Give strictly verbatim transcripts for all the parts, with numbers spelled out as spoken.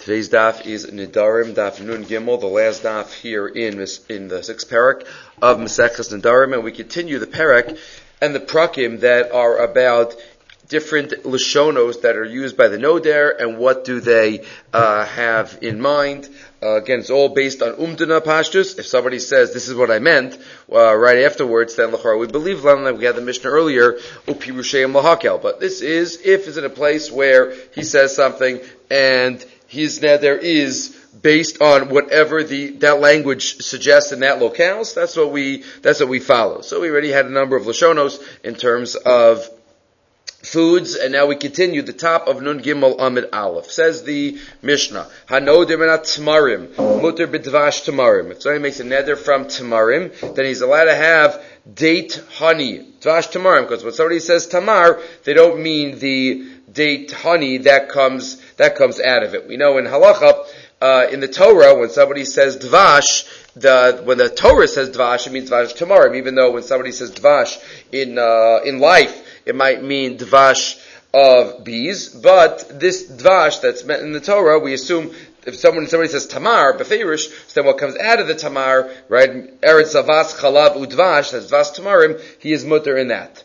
Today's daf is Nidarim, daf Nun Gimel, the last daf here in in the sixth parak of Maseches Nidarim, and we continue the parak and the prakim that are about different lashonos that are used by the noder and what do they uh, have in mind. Uh, again, it's all based on umdana pashtus. If somebody says, this is what I meant, uh, right afterwards, then l'chara, we believe them. We had the Mishnah earlier, upirusheim lahakel. But this is, if it's in a place where he says something and his neder is based on whatever the that language suggests in that locale, so that's what we that's what we follow. So we already had a number of lashonos in terms of foods, and now we continue the top of Nun Gimel Amid Aleph. Says the Mishnah, Hanoder menat tamarim, muter b'dvash tamarim. If somebody makes a neder from tamarim, then he's allowed to have date honey, dvash tamarim, because when somebody says tamar, they don't mean the date honey that comes that comes out of it. We know in halacha, uh, in the Torah, when somebody says dvash, the when the Torah says dvash, it means dvash tamarim. Even though when somebody says dvash in uh, in life, it might mean dvash of bees, but this dvash that's meant in the Torah, we assume if someone somebody says tamar beferish, so then what comes out of the tamar, right? Eretz avas chalav udvash, that's vas tamarim. He is mutter in that.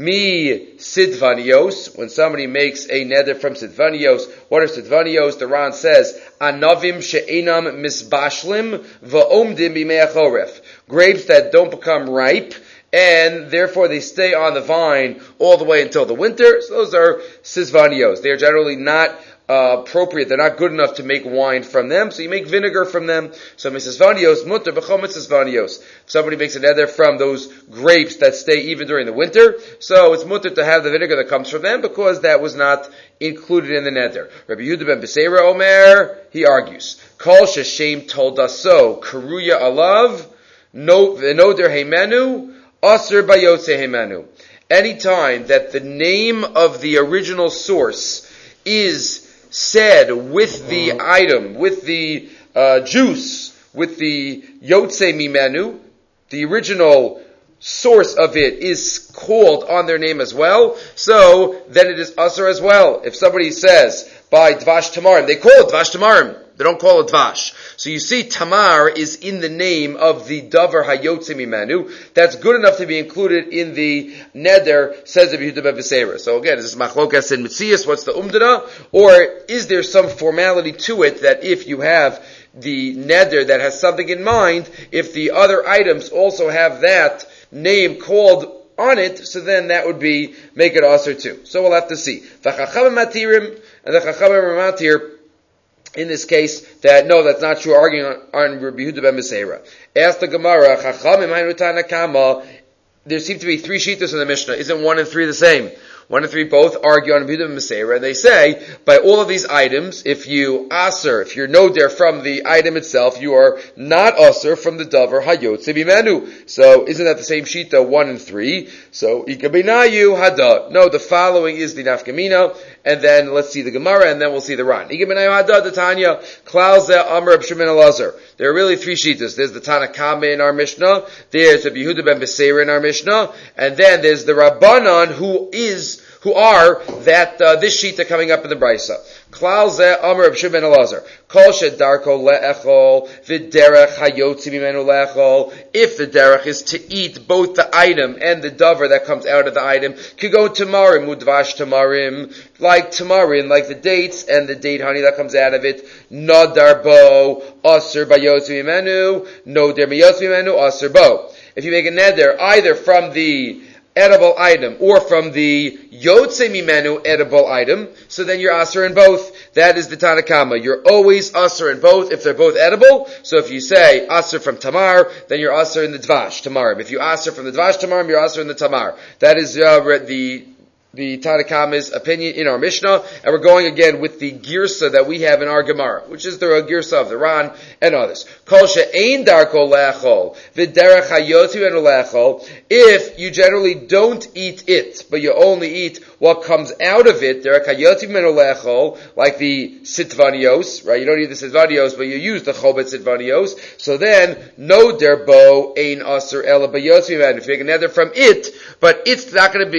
Mi sidvanios, when somebody makes a neder from sidvanios, what are sidvanios? The Ran says, anavim she'enam misbashlim va'omdim b'mei achoref. Grapes that don't become ripe, and therefore they stay on the vine all the way until the winter. So those are sidvanios. They are generally not Uh, appropriate. They're not good enough to make wine from them, so you make vinegar from them. So misvanios mutter b'chom misvanios. If somebody makes a neder from those grapes that stay even during the winter, so it's mutter to have the vinegar that comes from them because that was not included in the neder. Rabbi Yehuda ben Beseira Omer, he argues, Kol sheshem told us so, Karuya alav, no v'noder heimenu, aser bayotze heimenu. Anytime that the name of the original source is said with the item, with the uh, juice, with the yotze mimenu, the original source of it is called on their name as well, so then it is asur as well. If somebody says by dvash tamarim, they call it dvash tamarim, they don't call it dvash. So you see, tamar is in the name of the davar hayotze mimenu. That's good enough to be included in the neder, says Rabbi Yehuda ben Beseira. So again, is this machlokas in mitzias? What's the umdana? Or is there some formality to it that if you have the neder that has something in mind, if the other items also have that name called on it, so then that would be make it asur too. So we'll have to see. The chachamim matirim, and the chachamim are matir in this case, that no, that's not true, arguing on, on Rabbi Yehuda ben Beseira. Ask the Gemara, Chachamim haynu tanakama, there seem to be three shittas in the Mishnah. Isn't one and three the same? One and three both argue on Rabbi Yehuda ben Beseira, and they say, by all of these items, if you aser, if you're noder from the item itself, you are not aser from the davar hayotze bimenu. So, isn't that the same shita, one and three? So, ikabinayu hada. No, the following is the nafkamina, and then let's see the Gemara, and then we'll see the Ran. Ikabinayu hada, the Tanya, klal zeh amar Reb Shimon Elazar. There are really three shitas. There's the Tanakama in our Mishnah, there's Rabbi Yehuda ben Beseira in our Mishnah, and then there's the Rabbanan who is who are that uh, this shita coming up in the Brisa. Klal zeh amar Reb Shimon Elazar. Kol shedarko le'echol v'derech hayotzi mimenu le'echol. If the derech is to eat both the item and the davar that comes out of the item, could go tamarim, udvash tamarim, like tamarin, like the dates and the date honey that comes out of it. Nadar bo aser bayotzi mimenu, no der bayotzi mimenu aser bo. If you make a neder either from the edible item or from the yotze mimenu edible item, so then you're aser in both. That is the Tanakama. You're always aser in both if they're both edible. So if you say aser from tamar, then you're aser in the dvash tamarim. If you aser from the dvash tamarim, you're aser in the tamar. That is uh, the the Tanakama's opinion in our Mishnah, and we're going again with the girsa that we have in our Gemara, which is the girsa of the Ran and others. Kol she'ein darko le'echol v'derech hayotzi mimenu le'echol. If you generally don't eat it, but you only eat what comes out of it, derech hayotzi mimenu le'echol, like the sitvanios, right? You don't eat the sitvanios, but you use the chobet sitvanios. So then, no derbo ein aser ela bayotzi mimenu. If you make a nether from it, but it's not going to be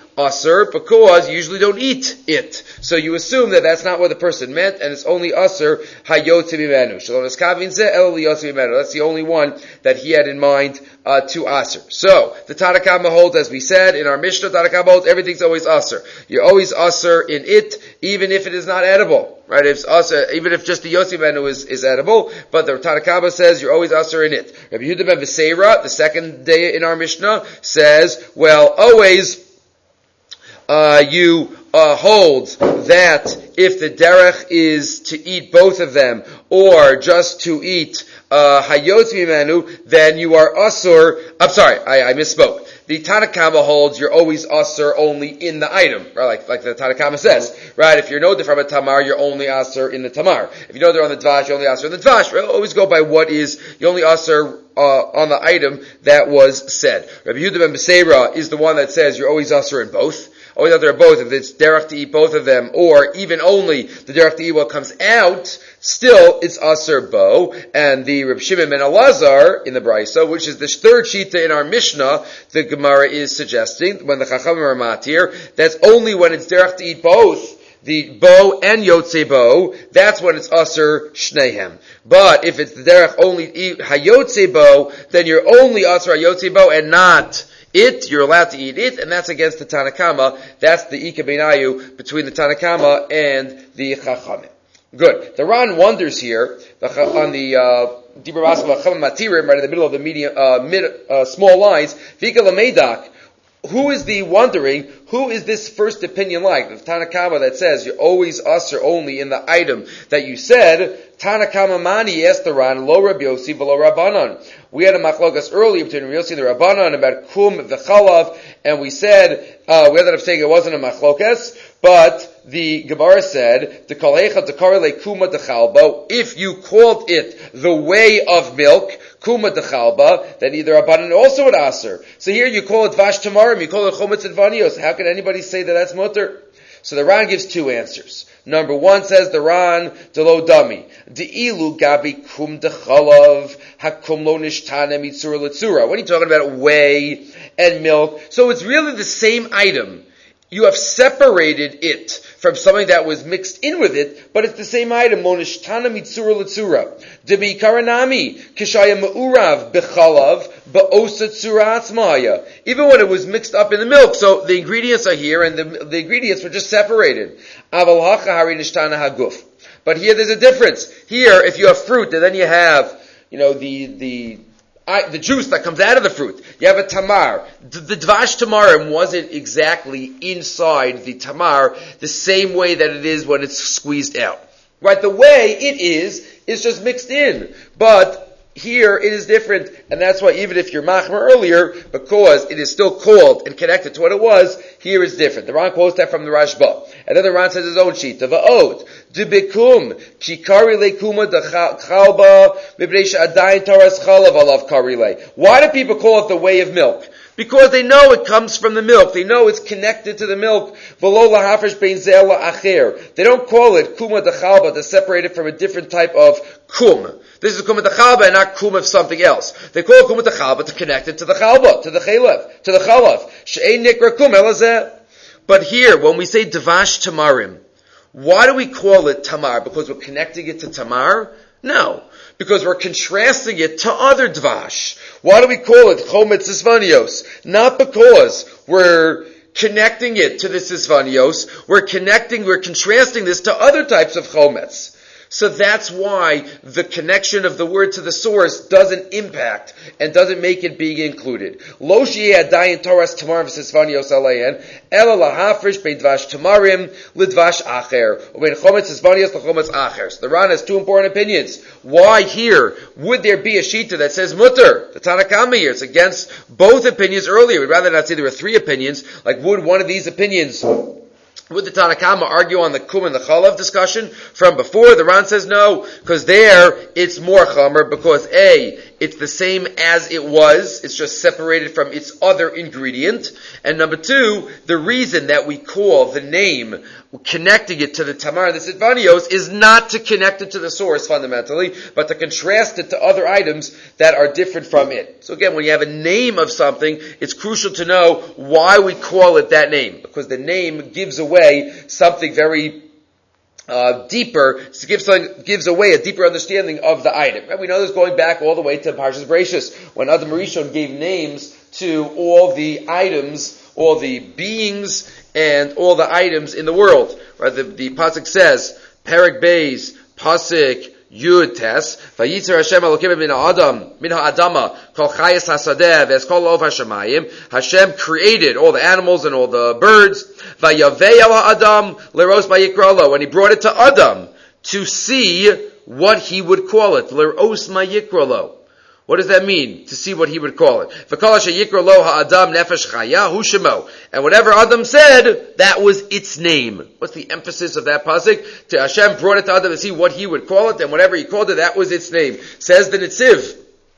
usher because you usually don't eat it. So you assume that that's not what the person meant, and it's only usher hayotze mimenu. Shalom eskavin zeh el liyotze mimenu. That's the only one that he had in mind uh, to usher. So the Tanna Kama holds, as we said in our Mishnah, Tanna Kama holds everything's always usher. You're always usher in it, even if it is not edible. Right? If usher, even if just the yotze mimenu is, is edible, but the Tanna Kama says you're always usher in it. Rabbi Yehuda ben Beseira, the second day in our Mishnah, says, well, always uh, you uh, hold that if the derech is to eat both of them, or just to eat uh, hayotz mimenu, then you are usur. I'm sorry, I, I misspoke. The Tanna Kama holds you're always usur only in the item, right? Like, like the Tanna Kama says, right? If you're noted from a tamar, you're only usur in the tamar. If you know they're on the dvash, you're only usur in the dvash. Right? Always go by what is, you only usur uh, on the item that was said. Rabbi Yehuda ben Beseira is the one that says you're always usur in both. Always out there both, if it's derech to eat both of them, or even only the derech to eat what comes out, still it's aser bo. And the Reb Shimon ben Elazar in the Brisa, which is the third shita in our Mishnah, the Gemara is suggesting, when the Chachamim are matir, that's only when it's derech to eat both, the bo and yotze bo, that's when it's aser shnehem. But if it's the derech only eat hayotze bo, then you're only aser hayotze bo and not it, you're allowed to eat it, and that's against the Tanna Kama. That's the Ika Beinayu between the Tanna Kama and the Chachamim. Good. The Ran wonders here, the, on the, uh, Dibur Basma Chachamim Matirim, right in the middle of the medium, uh, mid, uh, small lines, Vika Lamedak, who is the wondering, who is this first opinion like? The Tanna Kama that says you're always usher only in the item that you said, Tanna Kama Mani asked the Ran, Lo Rabbi Yossi v'lo Rabbanan. We had a machlokas earlier between Rabbi Yossi and the Rabbanan about kum v'chalav, and we said, uh, we ended up saying it wasn't a machlokas, but the Gemara said, the kolecha dekarele kuma dechalba, if you called it the way of milk, kuma dechalba, then either Rabbanan also would aser. So here you call it vash tamarim, you call it chometz advanios. How can anybody say that that's mutter? So the Ran gives two answers. Number one says the Ran, delo dami, de'ilu gabi kum dechalav, hakum lo nishtana mitzura letzura. When are you talking about whey and milk? So it's really the same item. You have separated it from something that was mixed in with it, but it's the same item. Lo nishtana mitzura letzura. Debi karanami, kishaya me'urav bechalav, ba'osa tzura atzmaya. Even when it was mixed up in the milk, so the ingredients are here, and the, the ingredients were just separated. Aval hacha hari nishtana haguf. But here there's a difference. Here, if you have fruit, and then you have, you know, the, the, I, the juice that comes out of the fruit. You have a tamar. The, the dvash tamarim wasn't exactly inside the tamar the same way that it is when it's squeezed out. Right? The way it is, is just mixed in. But here it is different, and that's why even if you're machmer earlier, because it is still called and connected to what it was, here is different. The Ran quotes that from the Rashba. And then the Ran says his own sheet. Va'od, debikum, kikari lekuma dechalba, mibnei she'adayin taras chalav alav kari le. Why do people call it the way of milk? Because they know it comes from the milk. They know it's connected to the milk. V'lo lahafresh bein zeh la'acher. They don't call it kuma dechalba to separate it from a different type of kum. This is kuma dechalba and not kum of something else. They call it kuma dechalba to connect it to the chalba, to the chalev, to the chalav. She'ein nikra kum elazeh. But here, when we say devash tamarim, why do we call it tamar? Because we're connecting it to tamar? No. Because we're contrasting it to other dvash. Why do we call it chometz isvanios? Not because we're connecting it to the isvanios. We're connecting, we're contrasting this to other types of chometz. So that's why the connection of the word to the source doesn't impact and doesn't make it being included. Lo shi'eh adayin toras tamar v'sisvanios alein, ela lahafrish bein dvash tamarim lidvash acher, ubein chometz sisvanios lechometz acher. So the Ran has two important opinions. Why here would there be a shita that says mutter? The Tanna Kama here, it's against both opinions earlier. We'd rather not say there were three opinions. Like, would one of these opinions, would the Tanna Kama argue on the kum and the chalav discussion from before? The Ran says no, because there it's more chamer, because A, it's the same as it was, it's just separated from its other ingredient. And number two, the reason that we call the name, connecting it to the tamar, the sitvanios, is not to connect it to the source fundamentally, but to contrast it to other items that are different from it. So again, when you have a name of something, it's crucial to know why we call it that name, because the name gives away something very Uh, deeper, gives, gives away a deeper understanding of the item. And we know this going back all the way to Parshas Bereishis, when Adam Rishon gave names to all the items, all the beings, and all the items in the world. Right? The, the pasuk says, Perek Beis, Pasuk Yud Tes, Vayitzer Hashem Elokim min ha'adam, min ha'adama, kol chayes hasadeh, v'es kol ov hashamayim. Hashem created all the animals and all the birds. Vayavei el ha'adam, leros ma'yikra lo. And he brought it to Adam to see what he would call it. Leros ma'yikra lo. What does that mean? To see what he would call it. V'kol ha'sheyikra lo ha'adam nefesh chaya hu shemo. And whatever Adam said, that was its name. What's the emphasis of that pasuk? To Hashem brought it to Adam to see what he would call it, and whatever he called it, that was its name. Says the Nitziv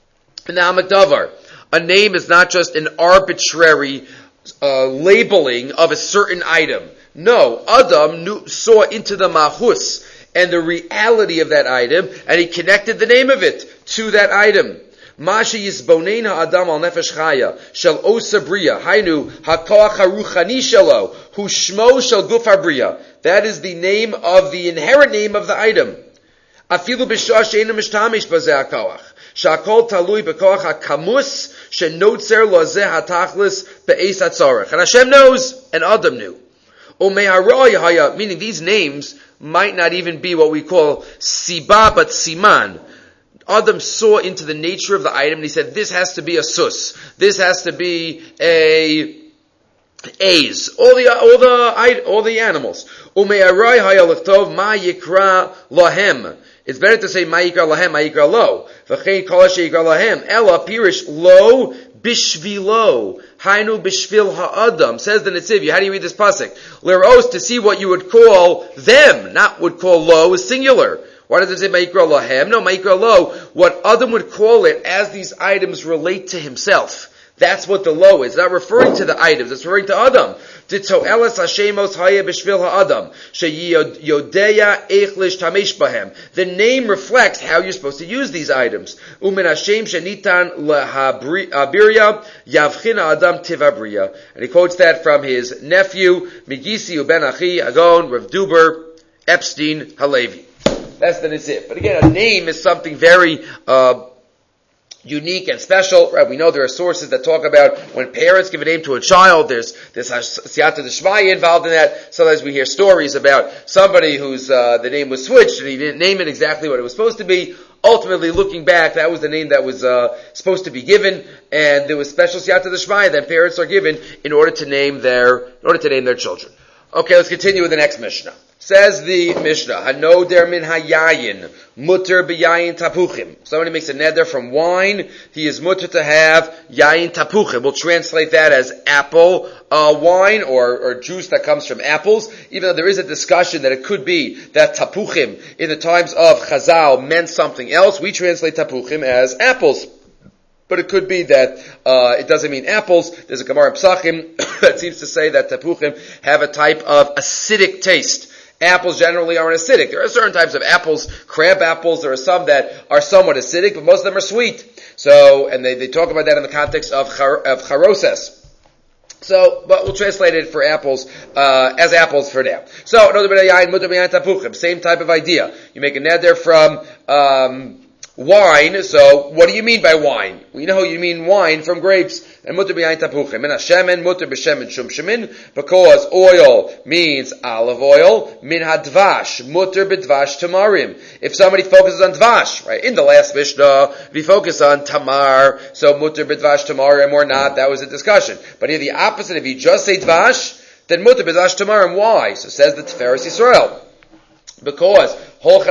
in the Amak Davar, a name is not just an arbitrary uh, labeling of a certain item. No, Adam knew, saw into the mahus and the reality of that item, and he connected the name of it to that item. Masha yisbonein ha'adam al nefesh chaya shel osa bria hainu hakoach haruchani shelo hu shmo shel guf habriya. That is the name of the inherent name of the item. Afilu b'shah she'enu mishtamish b'zeh hakoach shakol talui b'koach hakamus shenotzer lozeh hatachlis be'es hatzorach. And Hashem knows, and Adam knew. Umei haroy haya, meaning these names might not even be what we call siba, but siman. Adam saw into the nature of the item and he said, this has to be a sus. This has to be a A's. All the, all the, all the animals. Ume'arai hayalechtov ma yikra lahem. It's better to say ma yikra lahem, ma yikra lo. V'chein kol asher yikra lahem. Ela pirish lo bishvilo. Hainu bishvil ha'adam. Says the Netziv. How do you read this pasuk? Leros, to see what you would call them, not would call lo, is singular. Why does it say Ma'ikra Lahem? No, Ma'ikra Lo, what Adam would call it as these items relate to himself. That's what the lo is. It's not referring to the items, it's referring to Adam. Titoelas Hashemos Haya Bishvil Ha'adam. Sheyodeya Eich Lishtamesh Bahem. The name reflects how you're supposed to use these items. Umin Hashem Shenitan Lehabirya Yavchin Adam Tivabriya. And he quotes that from his nephew, Migisi Uben Achi, Agon, Rav Duber, Epstein, Halevi. That's the Nitziv. But again, a name is something very uh, unique and special. Right? We know there are sources that talk about when parents give a name to a child, there's there's siyata d'shmaya involved in that. Sometimes we hear stories about somebody whose uh, the name was switched and he didn't name it exactly what it was supposed to be. Ultimately, looking back, that was the name that was uh, supposed to be given, and there was special siyata d'shmaya that parents are given in order to name their in order to name their children. Okay, let's continue with the next Mishnah. Says the Mishnah, Hanoder min hayayin, mutter b'yayin tapuchim. Somebody makes a neder from wine, he is mutter to have yayin tapuchim. We'll translate that as apple uh, wine or, or juice that comes from apples, even though there is a discussion that it could be that tapuchim in the times of Chazal meant something else. We translate tapuchim as apples. But it could be that uh, it doesn't mean apples. There's a Gemara in Psachim that seems to say that tapuchim have a type of acidic taste. Apples generally aren't acidic. There are certain types of apples, crab apples. There are some that are somewhat acidic, but most of them are sweet. So, and they, they talk about that in the context of char, of charoses. So, but we'll translate it for apples, uh, as apples for now. So, same type of idea. You make a neder from, um, wine, so what do you mean by wine? We know you mean wine from grapes. And mutter b'yayin tapuchim. Min hashemen, mutter b'shemen shum shemin, because oil means olive oil. Min hadvash, mutter b'dvash tamarim. If somebody focuses on dvash, right? In the last Mishnah, we focus on tamar, so mutter b'dvash tamarim or not, that was a discussion. But here the opposite, if you just say dvash, then mutter b'dvash tamarim. Why? So says the Tiferes Yisrael. Because not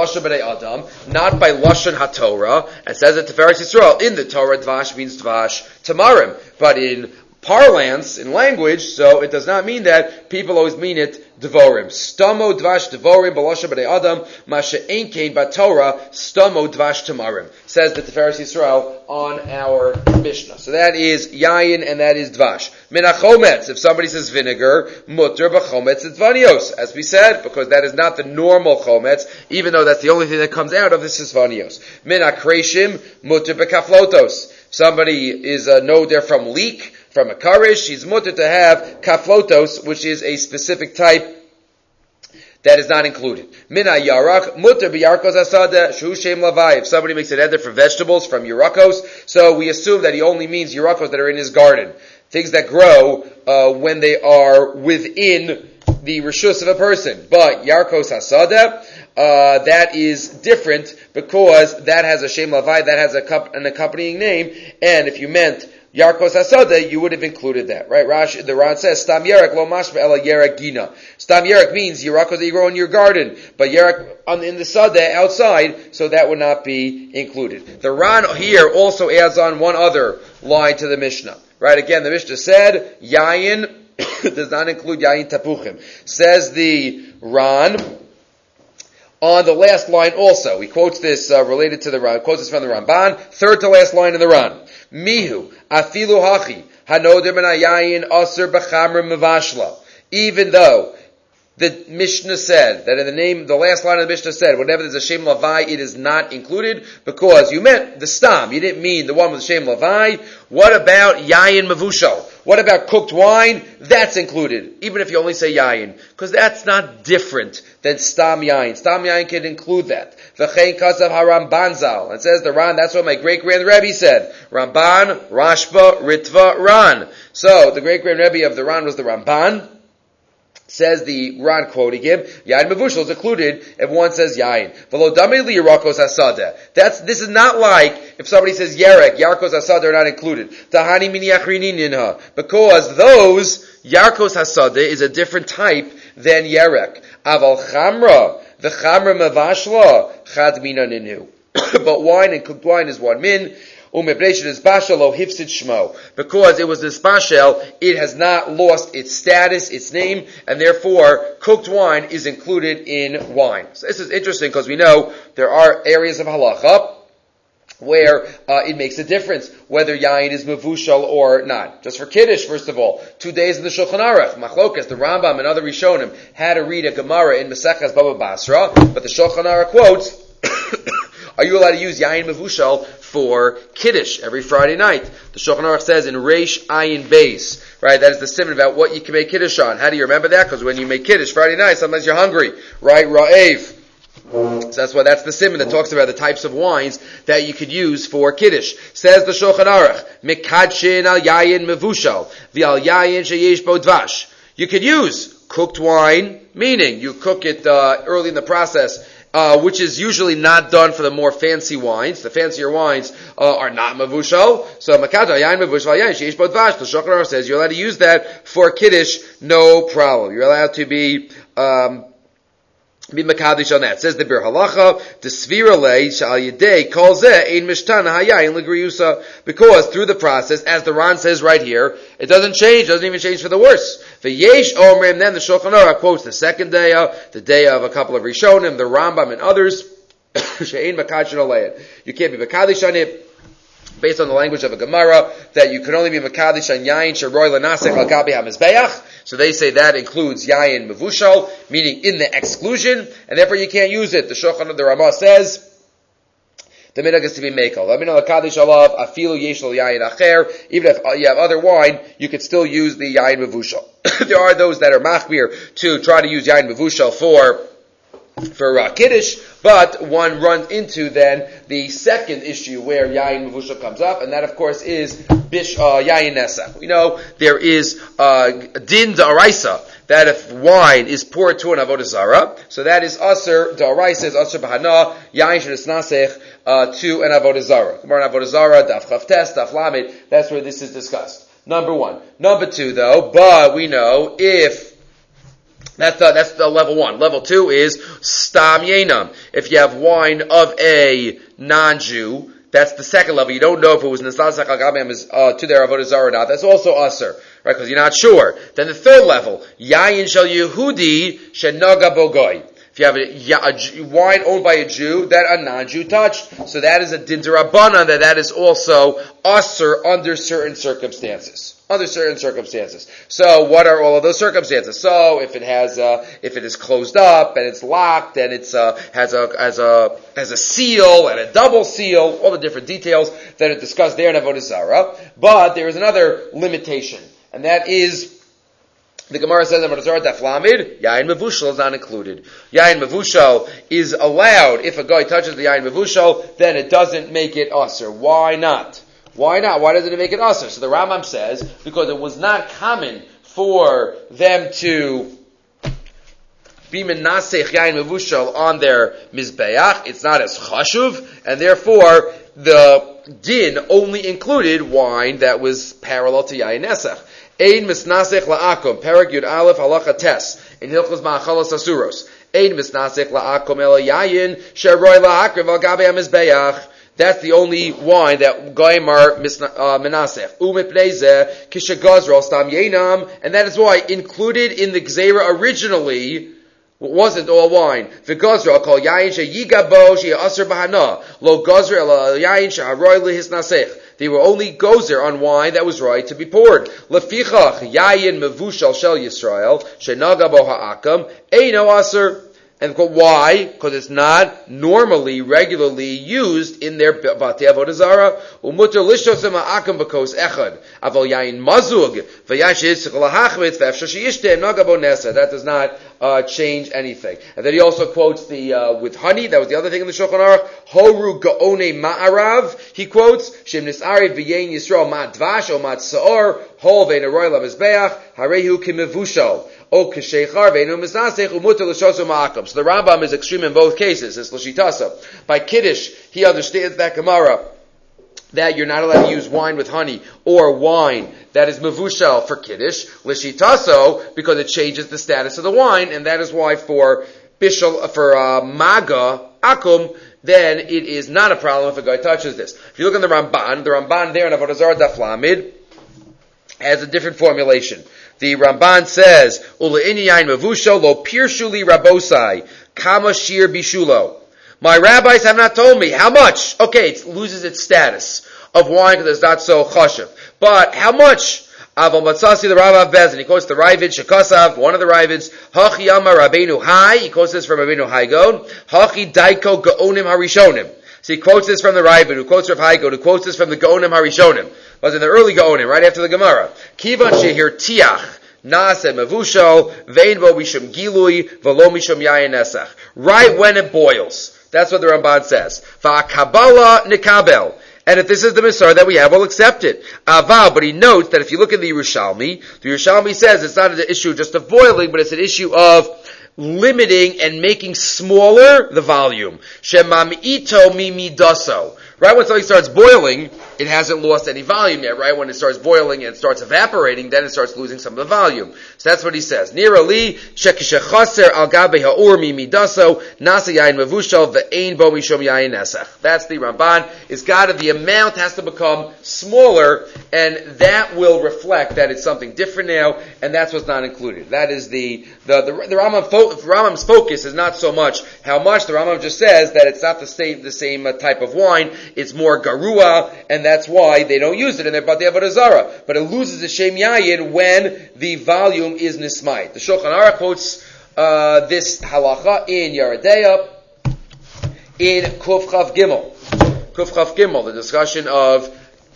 by Lashon HaTorah, and says it Tiferes Yisrael, in the Torah, Dvash means Dvash Tamarim, but in parlance, in language, so it does not mean that. People always mean it dvorim. Stamo dvash dvorim balosha b'nei adam masha ein kein b'Torah stamo dvash tamarim, says the Tiferes Yisrael on our Mishnah. So that is yayin and that is dvash. Minachometz, if somebody says vinegar, mutter b'chometz etvanios, as we said, because that is not the normal chometz, even though that's the only thing that comes out of this is vanios. Minakreshim, mutter b'kaflotos. Somebody is uh, no, they're from leek, from a karish, he's mutter to have kaflotos, which is a specific type that is not included. Mina yarak, mutter b'yarkos asada, shu shem lavai. If somebody makes an eder for vegetables from yarakos, so we assume that he only means yarakos that are in his garden. Things that grow uh, when they are within the rishus of a person. But yarkos asada, uh, that is different because that has a shem lavai, that has a, an accompanying name, and if you meant Yarkos Hasada, you would have included that, right? Rash, the Ran says, Stam Yerek lo mashma ela Yerek gina. Stam Yerek means Yerakos that you grow in your garden, but Yerek on, in the Sada outside, so that would not be included. The Ran here also adds on one other line to the Mishnah, right? Again, the Mishnah said, Yayin does not include Yayin Tapuchim. Says the Ran, on the last line also, he quotes this uh, related to the Ran, quotes this from the Ramban, third to last line in the Ran. Mihu, afilu hachi, hanoder ben ayayin aser b'chamr mevashla. Even though the Mishnah said, that in the name, the last line of the Mishnah said, whenever there's a Shem Lavai, it is not included, because you meant the Stam, you didn't mean the one with Shem Lavai. What about Yayin Mavushal? What about cooked wine? That's included, even if you only say Yayin, because that's not different than Stam Yayin. Stam Yayin can include that. V'chein kasav haRamban zal. It says the Ran, that's what my great-grand Rebbe said. Ramban, Rashba, Ritva, Ran. So, the great-grand Rebbe of the Ran was the Ramban. Says the Ran quoting him, Yayin Mavushal is included if one says Yayin. V'lo damei li Yerakos Hasada. That's, this is not like if somebody says Yerek, Yarkos Hasada are not included. Tahani mini achrinin inha. Because those, Yarkos Hasada is a different type than Yerek. Aval Chamra, the Chamra Mavashla, Chad mina ninu. But wine and cooked wine is one min. Because it was this bashel, it has not lost its status, its name, and therefore cooked wine is included in wine. So this is interesting because we know there are areas of halacha where uh, it makes a difference whether yayin is mavushal or not. Just for Kiddush, first of all, two days in the Shulchan Aruch, Machlokas, the Rambam and other Rishonim had to read a Gemara in Maseches Baba Basra, but the Shulchan Aruch quotes, are you allowed to use yayin mavushal for Kiddush every Friday night? The Shulchan Aruch says in Reish Ayin Beis, right? That is the simon about what you can make Kiddush on. How do you remember that? Because when you make Kiddush Friday night, sometimes you're hungry, right? Ra'ev. So that's why that's the simon that talks about the types of wines that you could use for Kiddush. Says the Shulchan Aruch, Mekadshin al yayin mavushal, v'al yayin sheyesh bo dvash. You could use cooked wine, meaning you cook it uh, early in the process, Uh, which is usually not done for the more fancy wines. The fancier wines uh, are not mavushal. So makata yayin mavushal yayin sheish bo dvash. The Shulchan Aruch says you're allowed to use that for Kiddush, no problem. You're allowed to be um, be makadish on that. Says the Bir Halacha, the Svira lei shal yedei kol zeh ein mishtana hayayin l'griyusa. Because through the process, as the Ran says right here, it doesn't change, doesn't even change for the worse. V'yesh omrim, then the Shulchan Aruch quotes the second day of, the day of a couple of Rishonim, the Rambam and others, she'ein makadish alein. You can't be makadish on it, based on the language of a Gemara, that you can only be makadish on yayin sheroy lanasech al gabi hamizbeach. So they say that includes yayin mavushal, meaning in the exclusion, and therefore you can't use it. The Shulchan of the Ramah says, the minhag is to be mekel. Even if you have other wine, you could still use the yayin mavushal. There are those that are machmir to try to use yayin mavushal for for uh, Kiddush, but one runs into then the second issue where yayin mavushal comes up, and that of course is bish uh, yayin nesach. We know there is uh, din da'araisa, that if wine is poured to an avodah zarah, so that is aser da'araisa, is aser b'hana, yayin shenisnasech uh, to an avodah zarah. Gemara avodah zarah, daf chavtes, daf lamed, that's where this is discussed. Number one. Number two though, but we know if That's the, that's the level one. Level two is stam yenam. If you have wine of a non-Jew That's the second level. You don't know if it was Nisasech al Gabi uh, to their Avodah Zarah or not. That's also Aser, right? Because you're not sure. Then the third level, Yayin Shel Yehudi Shenaga Bogoy. If you have a, a wine owned by a Jew that a non-Jew touched, so that is a din d'Rabbanan, that that is also Aser under certain circumstances. Under certain circumstances. So, what are all of those circumstances? So, if it has, uh, if it is closed up and it's locked and it's uh, has a has a has a seal and a double seal, all the different details that are discussed there in Avodah Zarah. But there is another limitation, and that is the Gemara says in Avodah Zarah Daf Lamed, Yain Mevushal is not included. Yain Mevushal is allowed if a guy touches the Yain Mevushal, then it doesn't make it Aser. Why not? Why not? Why doesn't it make it Aser? So the Rambam says, because it was not common for them to be menasech yain mevushal on their mizbeach. It's not as chashuv, and therefore the din only included wine that was parallel to yain nesach. Ein misnasech la'akum, Perek Yud Aleph Halacha Tes, in Hilchos Ma'achalos Asuros. Ein misnasech la'akum ela yayin, she'roi la'akriv al gabe ha-mizbeach. That's the only wine that Goyim are menasech. Umipneze kishagazral stam yenam, and that is why included in the gzeira originally wasn't all wine. The gazra called yayin sheyigabo sheyaser bahana lo gazra el yayin sheharoy lehisnasech. They were only gozer on wine that was right to be poured. Lefichach yayin mevushal shel Yisrael shenagabo ha'akam eino aser. And why? Because it's not normally, regularly used in their Batei Avodah Zarah. Umuter lishtos ma'akam b'kos echad. Aval yayin mazug v'yashiz lahachmitz v'efshar sheyishtem nagabo nesa. That does not uh, change anything. And then he also quotes the uh, with honey. That was the other thing in the Shulchan Aruch. Horu gaone ma'arav. He quotes Shem nisari v'yein Yisrael ma'dvash o ma'tsaor hol ve'neroy lamizbeach harehu kimevushal. So the Rambam is extreme in both cases. It's l'shitasa. By Kiddush, he understands that Gemara that you're not allowed to use wine with honey or wine that is mevushal for Kiddush. L'shitaso, because it changes the status of the wine, and that is why for bishul, for uh, maga akum, then it is not a problem if a guy touches this. If you look in the Ramban, the Ramban there in Avodah Zarah Daf Lamed has a different formulation. The Ramban says, "Ule'ini yain mevusho lo pirshuli rabosai kama shir bishulo." My rabbis have not told me how much. Okay, it loses its status of wine because it's not so chashuv. But how much? Aval matzasi the Ravav Bezin. He quotes the Ravid Shekasav, one of the Ravids. Hachi Amar Rabbeinu Hai. He quotes this from Rabbeinu Haigon. Hachi Daiko Gaonim Harishonim. So he quotes this from the Ravid, who quotes Rav Haigon, who quotes this from the Gaonim Harishonim. Was in the early Gaonim, right after the Gemara. Kivan shehir tiach. Naaseh mevushal, vein bo mishum gilui, velo mishum yayin nesach. Right when it boils. That's what the Ramban says. Va'akabala nikabel. And if this is the Misar that we have, we'll accept it. Aval, but he notes that if you look at the Yerushalmi, the Yerushalmi says it's not an issue just of boiling, but it's an issue of limiting and making smaller the volume. Shemam'ito mimidaso. Right when something starts boiling, it hasn't lost any volume yet, right? When it starts boiling and it starts evaporating, then it starts losing some of the volume. So that's what he says. Nira li, shekishechaser al gabe ha'ur mimidaso, nasa yayin mevushal, ve'ein bo mishom yayin nesach. That's the Ramban. It's got to, the amount has to become smaller, and that will reflect that it's something different now, and that's what's not included. That is the, the, the, the Rambam fo- Rambam's focus is not so much how much. The Rambam just says that it's not the same, the same uh, type of wine. It's more garua, and that's why they don't use it in their Batei Avodah Zarah. But it loses the Shem Yayin when the volume is nismait. The Shulchan Aruch quotes uh, this halacha in Yeridea, in Kuf Chav Gimel. Kuf Chav Gimel, the discussion of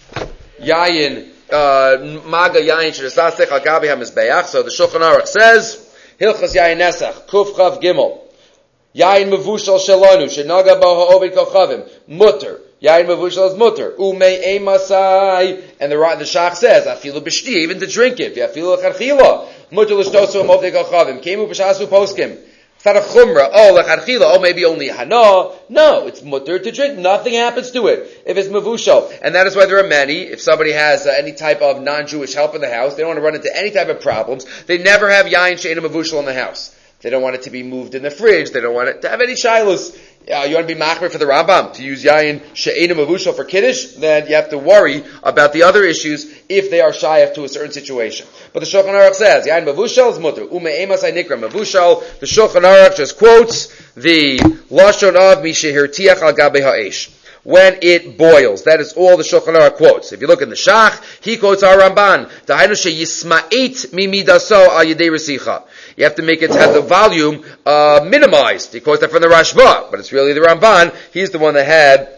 Yayin, uh, Maga Yayin Shedasasech Al Gabi HaMizbeach. So the Shulchan Aruch says, Hilchas Yayin Nesach, Kuf Chav Gimel, Yayin Mevushal Shelanu, Shenaga Bo Ha'ovid Kochavim, Mutter. Yain mevushal is mutter. Umei emasai. And the the Shach says, afilu b'shti, even to drink it. Afilu l'charchila. Mutter l'shtosu amov de'galchavim. Kemu b'shasu poskim. It's not a chumrah. Oh, l'charchila. Oh, maybe only hana. No, it's mutter to drink. Nothing happens to it if it's mevushal. And that is why there are many, if somebody has uh, any type of non-Jewish help in the house, they don't want to run into any type of problems. They never have yain she'ena mevushal in the house. They don't want it to be moved in the fridge. They don't want it to have any shilos. uh, you want to be machmir for the Rambam to use yayin she'einu mavushal for kiddush, then you have to worry about the other issues if they are shayach to a certain situation. But the Shulchan Aruch says yayin mavushal is mutter ume'emas nikra mavushal. The Shulchan Aruch just quotes the lashon of mishehirtiach al gabe ha'esh. When it boils. That is all the Shulchan Aruch quotes. If you look in the Shach, he quotes our Ramban. Dahainu sheyisma'it mimidaso al yedei resicha. You have to make it have the volume uh, minimized. He quotes that from the Rashba, but it's really the Ramban. He's the one that had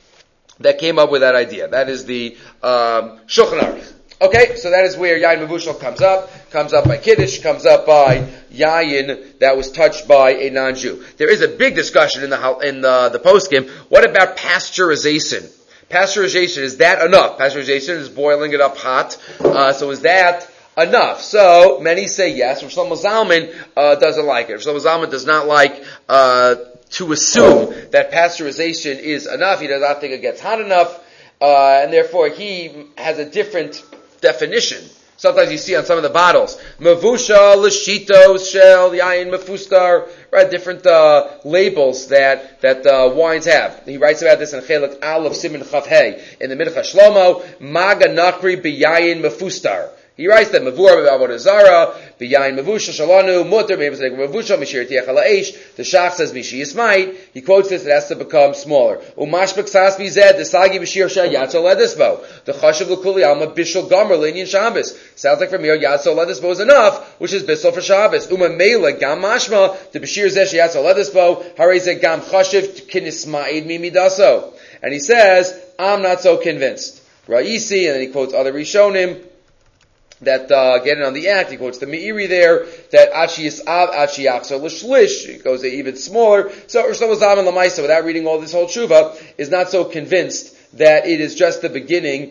that came up with that idea. That is the um, Shulchan Aruch. Okay, so that is where Yayin Mavushal comes up. Comes up by Kiddush, comes up by Yayin that was touched by a non-Jew. There is a big discussion in the in the, the poskim. What about pasteurization? Pasteurization, is that enough? Pasteurization is boiling it up hot. Uh, so is that enough? So many say yes. Rav Shlomo Zalman uh, doesn't like it. Rav Shlomo Zalman does not like uh, to assume that pasteurization is enough. He does not think it gets hot enough, uh, and therefore he has a different definition. Sometimes you see on some of the bottles, Mavusha, Lashitos, Shel, Yayin, Mafustar, right, different uh, labels that that uh, wines have. He writes about this in Chelik Al of Siman Chav Hey in the Mincha Shlomo, Maga Nachri B'Yayin Mafustar. He writes that Mavur B'Avodah Zara, B'Yayin Mavusha Shalanu, Mutter, maybe it's like Mavusha, Mishir Tiach Ha'Eish. The Shach says Mishi Yismait. He quotes this, it has to become smaller. Umash B'Ksas Mized, the Sagi B'Shir Shah Yatzo Ledisbo. The Chashav L'Kuli Alma Bishul Gomer Linyan Shabbos. Sounds like from here, Yatzo Ledisbo is enough, which is Bissel for Shabbos. Uma Mela Gam Mashma, the B'Shir Zesh Yatzo Ledisbo, Hareze Gam Chashav Kinisma'id Mimidaso. And he says, I'm not so convinced. Ra'isi, and then he quotes other Rishonim, that uh, getting on the act, he quotes the Meiri there, that Achi Yisav, Achi Yachzor L'Shlish, it goes even smaller. So Rosh Hashanah L'Maisa, without reading all this whole tshuva, is not so convinced that it is just the beginning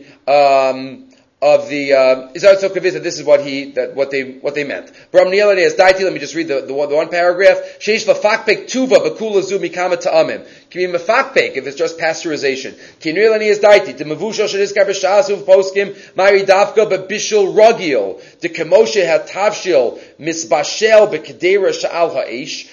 um, of the. Uh, is not so convinced that this is what he that what they what they meant. Bram Nielani has daiti. Let me just read the, the, one, the one paragraph. Sheish lafakpek tuva b'kula zu mikama ta'amim. Can be mefakpek if it's just pasteurization. Ki Nielani has daiti. The mavushal sheniskar b'sha'asuv poskim mari davka b'bishul ragil. The kemoshe hatavshil misbashel b'kedera sha'al ha'esh.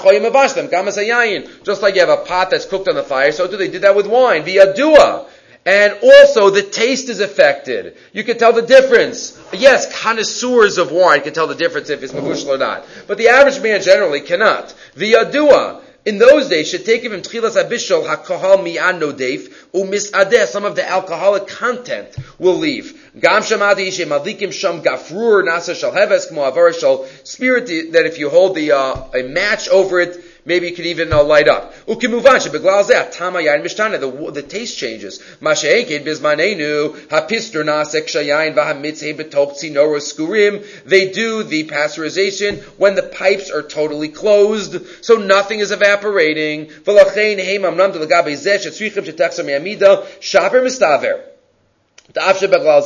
Just like you have a pot that's cooked on the fire, so do they did that with wine via dua. And also, the taste is affected. You can tell the difference. Yes, connoisseurs of wine can tell the difference if it's mavushal or not. But the average man generally cannot. V'yadua. In those days, should take him tchilas abishol hakahal mi'an nodef umisadeh. Some of the alcoholic content will leave. Gam shamadi ishe madlikim sham gafrur nasa shal heves kmo avar shal spirit that if you hold the uh, a match over it, maybe you could even uh, light up. Ukimuvan shebeglal zeh tama yayin mishtana. The the taste changes. Masheikin bizmanenu hapistur nasek shayayin v'hamitzei betoch tzinor skurim. They do the pasteurization when the pipes are totally closed, so nothing is evaporating. V'lachein heimam nam delagabe zeh shetzrichim shetachsar me'amida shaper mistaver. They don't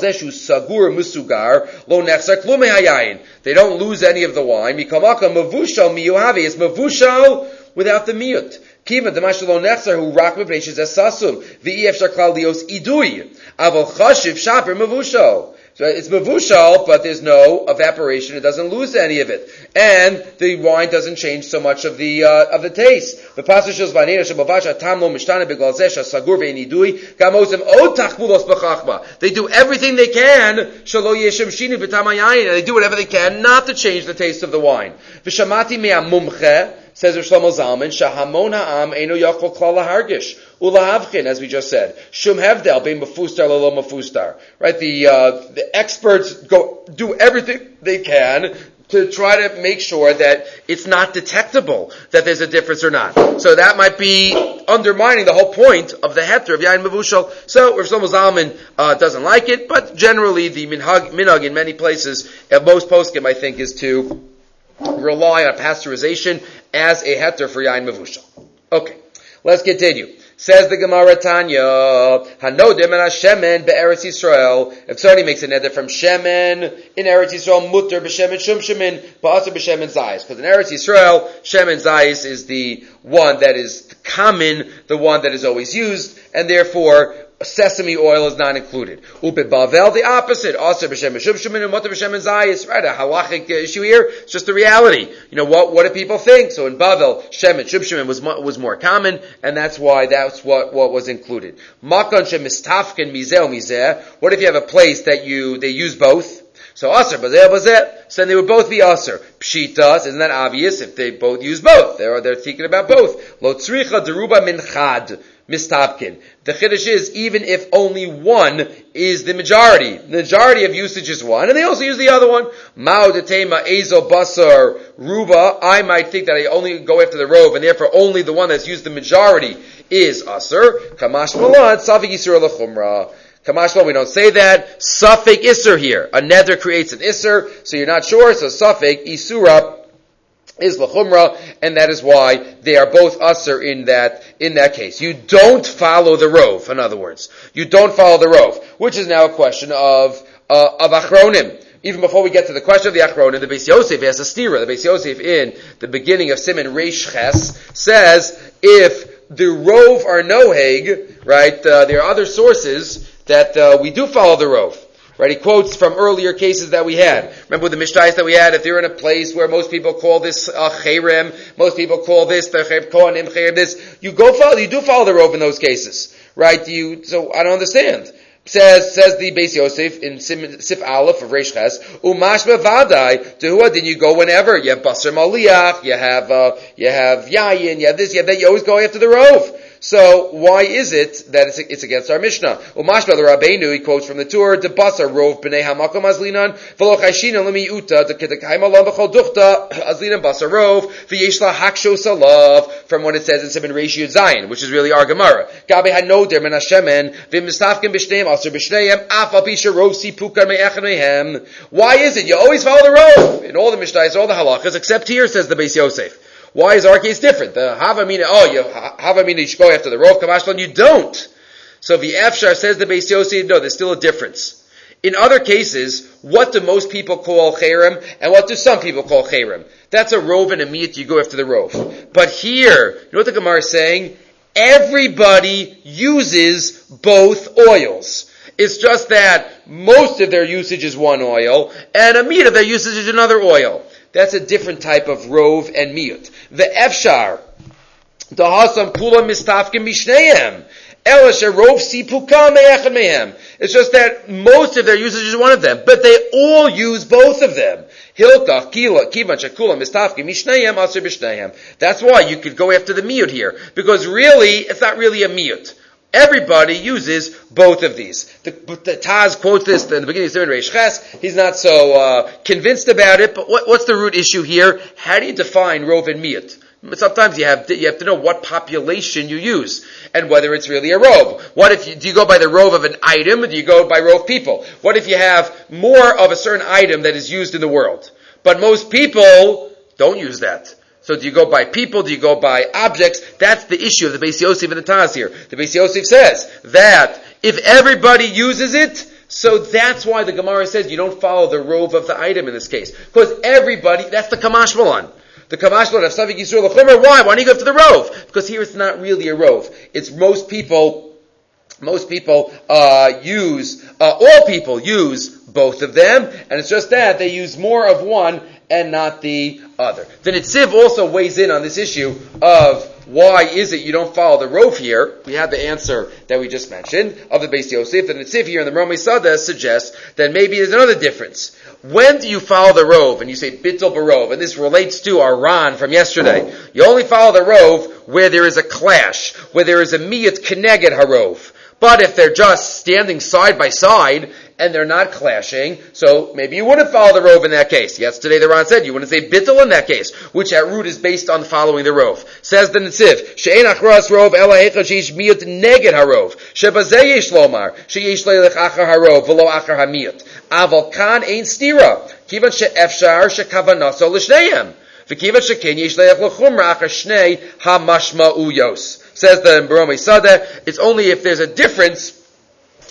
lose any of the wine. It's mavushal without the miyut. Kiva demashalo nechser who rak mepeshes as sasum. V'efshar klal lios idui. Aval chashiv shaper mavushal. So it's mavushal, but there's no evaporation. It doesn't lose any of it, and the wine doesn't change so much of the uh, of the taste. The passage shows They do everything they can. And they do whatever they can not to change the taste of the wine. Says Rosh Shlomo Zalman, Shahamon ha'am eino yachol klal lahargish ulahavchin, as we just said, shum hevdel bein mafustar lelo mafustar. Right, the uh, the experts go do everything they can to try to make sure that it's not detectable that there's a difference or not. So that might be undermining the whole point of the heter of yayin mavushal. So Rosh Shlomo Zalman uh, doesn't like it, but generally the minhag, minhag in many places, at most poskim, I think, is to rely on pasteurization as a heter for yayin mavushal. Okay, let's continue. Says the Gemara Tanya, Hanodim and Hashemen be'Eretz Yisrael. If somebody makes a neder from Shemen in Eretz Yisrael, mutter b'Shemen shum shemen, ba'asar b'Shemen zayis. Because in Eretz Yisrael, Shemen zayis is the one that is common, the one that is always used, and therefore sesame oil is not included. Ubebavel, the opposite. Aser b'shem meshubshumin and mutter b'shem zayis. Right, a halachic issue here. It's just the reality. You know, what, what do people think? So in Bavel, shem and shubshumin was, was more common, and that's why that's what, what was included. Makon shem mistafken mizeh mizeh. What if you have a place that you, they use both? So aser bazeh bazeh. So then they would both be aser. Pshitas, isn't that obvious? If they both use both, they're they're thinking about both. Lo tzricha deruba min chad mistapkin. The chiddush is even if only one is the majority. The majority of usage is one, and they also use the other one. Mao detema ezo basar ruba. I might think that I only go after the rove, and therefore only the one that's used the majority is aser. Kamash malad savik yisur lechumra. Kamashma, we don't say that. Safek Isser here. A nether creates an Isser, so you're not sure, so Safek Isura is L'chumra, and that is why they are both Usser in that, in that case. You don't follow the Rove, in other words. You don't follow the Rove, which is now a question of, uh, of Achronim. Even before we get to the question of the Achronim, the Beis Yosef has a stira. The Beis Yosef in the beginning of Siman Reish Ches says, if the Rove are Noheg, right, uh, there are other sources that uh, we do follow the Rove. Right, he quotes from earlier cases that we had. Remember the Mishnayos that we had, if they're in a place where most people call this uh, Cherem, most people call this, the Chev Kohanim, Cherem, this, you go follow, you do follow the Rove in those cases. Right, you, so I don't understand. Says, says the Beis Yosef in Sim, Sif Aleph of Reish Ches, Umashma Vadai, to who then you go whenever. You have Basar Maliach, you have, uh, you have Yayin, you have this, you have that, you always go after the Rove. So, why is it that it's, it's against our Mishnah? Umashma the Rabbeinu, he quotes from the Torah, De Basar Rov B'nei HaMakom Azlinan, V'lo Chayshina Lemi Uta, De Kedekayim Alam B'chol Duchta, Azlinan Basar Rov, V'yeshla Haksho Salav, from what it says in Siman Reish Yud Zayin, which is really our Gemara. Gabe HaNoder Men Hashemen, V'mistafkim B'shneim Asur B'shneim, Af Al Pisha Rov Sipukar Me'echan Mehem. Why is it? You always follow the Rov in all the Mishnahs, all the halachas, except here, says the Beis Yosef. Why is our case different? The Havamina, oh, you Havamina, you should go after the Rov Kamashlan, you don't. So the Efshar says the Beis Yosef, no, there's still a difference. In other cases, what do most people call Cherem, and what do some people call Cherem? That's a Rov and a Miyat, you go after the Rov. But here, you know what the Gemara is saying? Everybody uses both oils. It's just that most of their usage is one oil, and a Miyat of their usage is another oil. That's a different type of rove and miyut. The efshar, the hasam kula mistafkim mishneim. Elisha rove sipuka me'echan mehem. It's just that most of their usage is one of them, but they all use both of them. Hilkach kila kivan shekula mistafkim mishneim asur b'shneim. That's why you could go after the miyut here, because really it's not really a miyut. Everybody uses both of these. The, the Taz quotes this in the beginning of Siman Reish Ches. He's not so uh, convinced about it, but what, what's the root issue here? How do you define Rov and Miyut? Sometimes you have you have to know what population you use and whether it's really a Rov. What if you, do you go by the Rov of an item, or do you go by Rov people? What if you have more of a certain item that is used in the world, but most people don't use that? So do you go by people? Do you go by objects? That's the issue of the Beis Yosef and the Taz here. The Beis Yosef says that if everybody uses it, so that's why the Gemara says you don't follow the rove of the item in this case. Because everybody, that's the Kamash Malan. The Kamash Malan of Savik Yisrael L'Chomer, why? Why don't you go after the rove? Because here it's not really a rove. It's most people, most people, uh, use, uh, all people use both of them, and it's just that they use more of one and not the other. The Netziv also weighs in on this issue of why is it you don't follow the Rov here. We had the answer that we just mentioned of the Beis Yosef. The Netziv here in the Romei Sada suggests that maybe there's another difference. When do you follow the Rov? And you say Bittul Barov, and this relates to our Ran from yesterday. You only follow the Rov where there is a clash, where there is a Miyat Keneged Harov. But if they're just standing side by side, and they're not clashing, so maybe you wouldn't follow the Rov in that case. Yesterday the Ran said you wouldn't say Bittul in that case, which at root is based on following the Rov. Says the Netziv, She'en achras Rov ela hecha she'ish miyut neged harov, she'bazeh yesh lomar, she'ish leilech achar harov, v'lo achar hamiyut. Aval kan ein stira, kivan she'efshar she'kavanaso l'shneihem, v'kivan she'ken yesh leilech l'chumra achar shnei hamashma uyos. Says the Romei Sada, it's only if there's a difference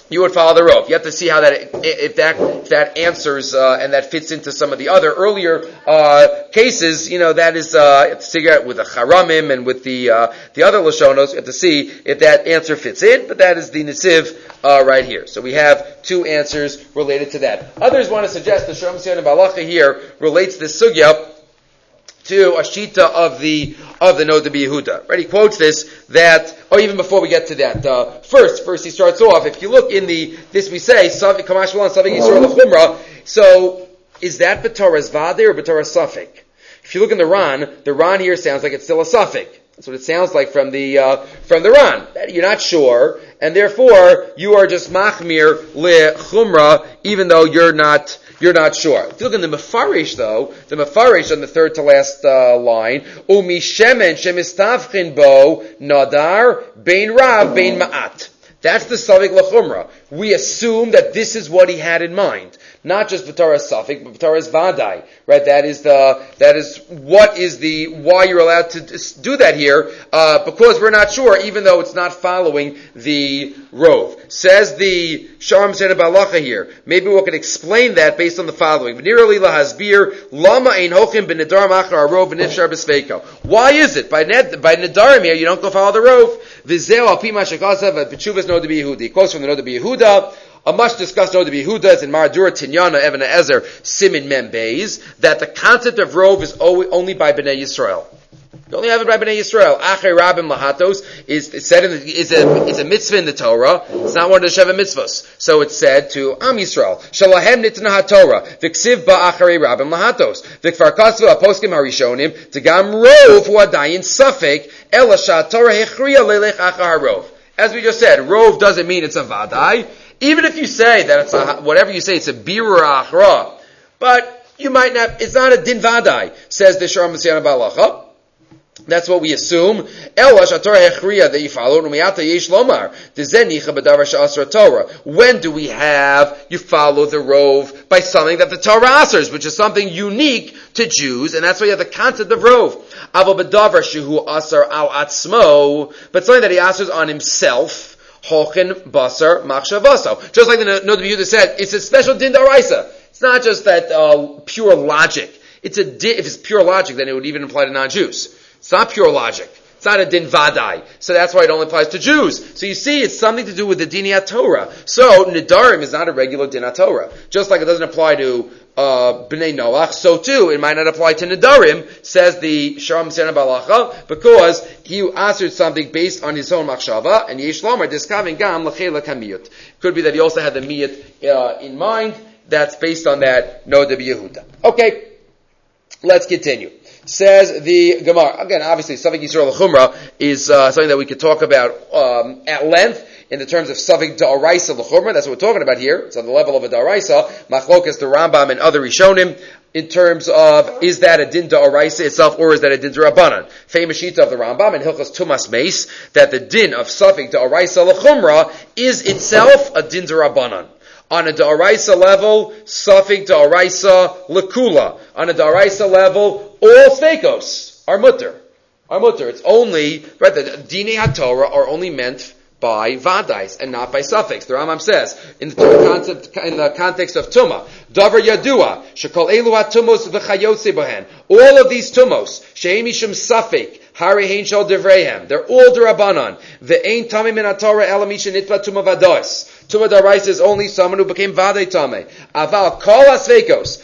you would follow the Rov. You have to see how that, if that, if that answers, uh, and that fits into some of the other earlier, uh, cases, you know, that is, uh, you have to figure out with the Charamim and with the, uh, the other Lashonos, you have to see if that answer fits in, but that is the Nesiv, uh, right here. So we have two answers related to that. Others want to suggest the Shalom Sion Balacha here relates this sugya to a shita of the of the Noda B'Yehuda. Right? He quotes this that, or even before we get to that, uh, first, first he starts off. If you look in the this we say Savik Kamash Malan Savik Yisrael L'Chumra. So is that B'Torah's Vade or B'Torah's Safik? If you look in the Ran, the Ran here sounds like it's still a Safik. That's what it sounds like from the uh, from the Ran. You're not sure, and therefore you are just machmir le'chumra, even though you're not you're not sure. If you look in the Mefarish, though, the Mefarish on the third to last uh, line, umi shemen shemistavchin bo nadar bein rav bein ma'at. That's the Savik L'Chumra. We assume that this is what he had in mind. Not just B'Torah's Safik, but B'Torah's Vadai. Right? That is the, that is what is the, why you're allowed to do that here, uh, because we're not sure, even though it's not following the Rov. Says the Sharm Sena Balacha here. Maybe we can explain that based on the following. V'nirali lahasbir, lama ein hochim b'nedarim achar arov v'nifshar b'sveiko. Why is it? By ned, by nedarim here, you don't go follow the Rov. V'zeo al pi ma shekasav v'tshuvas Noda B'Yehudi. Quotes from the Noda B'Yehuda. A much discussed Noda B'Yehuda is in Maradura Tinyana Even Ezer Simin Mem Beis that the concept of Rov is only by Bnei Yisrael. You only have it by Bnei Yisrael. Achay Rabim Lahatos is said in the, is a is a mitzvah in the Torah. It's not one of the Sheva mitzvahs. So it's said to Am Yisrael. Shalahem nitna haTorah. V'ksiv ba acharei Rabim Lahatos. V'kfar kasvu aposkim harishonim. Tegam Rov hu adayin safek ela shaTorah hechriya lelech achar harov. As we just said, Rov doesn't mean it's a vadai. Even if you say that it's a, whatever you say, it's a birur achra, but you might not, it's not a din vadai, says the Sharm Messiana Balacha. That's what we assume. Ela shatorah hechriya that you follow, umiyata yesh lomar, dezenicha b'davar sha'asra Torah. When do we have, you follow the Rov by something that the Torah asers, which is something unique to Jews, and that's why you have the concept of Rov. Avo b'davar shehu asar al atzmo, but something that he asers on himself, Hochen basar machshavaso. Just like the Noda B'Yehuda said, it's a special din d'oraisa. It's not just that uh, pure logic. It's a din, if it's pure logic, then it would even apply to non-Jews. It's not pure logic. It's not a din vadai. So that's why it only applies to Jews. So you see, it's something to do with the diniyat Torah. So Nidarim is not a regular dinat Torah. Just like it doesn't apply to uh, Bnei Noach, so too it might not apply to Nidarim, says the Sharm Sena Balacha, because he answered something based on his own machshava, and Yesh Lomar diskavin gam l'chela kamiyut. Could be that he also had the miyut uh, in mind. That's based on that Noda B'Yehuda. Okay, let's continue. Says the Gemara. Again, obviously, Savik Yisrael L'Chumra is uh, something that we could talk about um, at length in the terms of Savik Da'araisa L'Chumra. That's what we're talking about here. It's on the level of a Da'araisa. Machlokas, the Rambam, and other Rishonim in terms of, is that a Din Da'araisa itself, or is that a Din D'Rabbanan? Famous shita of the Rambam and Hilchos Tumas Meis, that the Din of Savik Da'araisa L'Chumra is itself a Din D'Rabbanan. On a Da'araisa level, Safik Da'araisa L'Kula. On a Da'araisa level, all Sveikos are mutter. Are mutter. It's only, right, the Dinei HaTorah are only meant by Vadais and not by suffix. The Rambam says, in the concept, in the context of Tumah, Davar Yadua, Shekol Elu HaTumos V'chayotze Bohen. All of these Tumos, She'em Mishum Safik, Hari Hein Shal Devreihem. They're all D'Rabbanan. Ve'ein Tamim Min HaTorah Ela Misha Nitva Tumah Vados. Tumah D'Araisa is only someone who became Vadei Tameh. Aval Kol HaSveikos,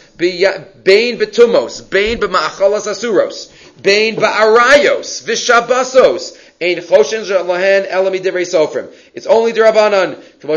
Bein B'Tumos, Bein B'Ma'achalas Asuros, Bein Ba'arayos, V'Shabasos, Ein Choshen Lahen Elami Divrei Sofrim. It's only D'Rabbanan.